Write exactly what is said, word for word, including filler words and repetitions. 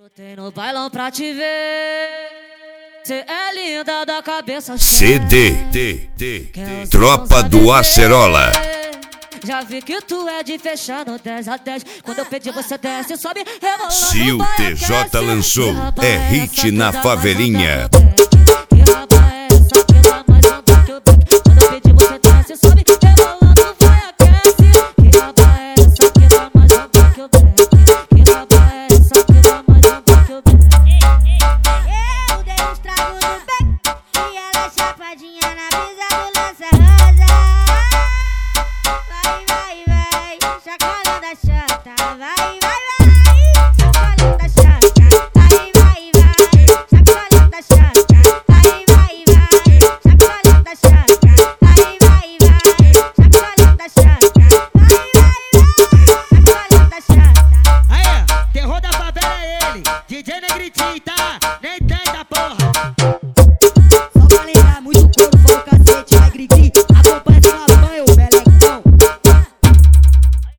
Brotei no bailão pra te ver. Cê é linda da cabeça. C D, D, D, Tropa do Acerola. Já vi que tu é de fechar no dez a dez. Quando eu pedi você desce, sobe, rebolando. Se o T J lançou, é hit na favelinha. Que raba é essa que dá mais onda que o beat? Quando eu pedi você desce, sobe, rebolando, vai aquece. Que raba é essa que dá mais onda que o beat? Que raba é essa que dá mais onda que o beat? Eu dei um estrago no beck e ela chapadinha na brisa do lança rosa. Vai, vai, vai, chacoalhando a chata. Vai, vai, vai, chacoalhando a chata. Vai, vai, vai, chacoalhando a chata. Vai, vai, vai, chacoalhando a chata. Vai, vai, vai, chacoalhando a chata. Vai, vai, vai, chacoalhando a chata. Aí, terror da favela é ele, D J Negritinho, tá? Nem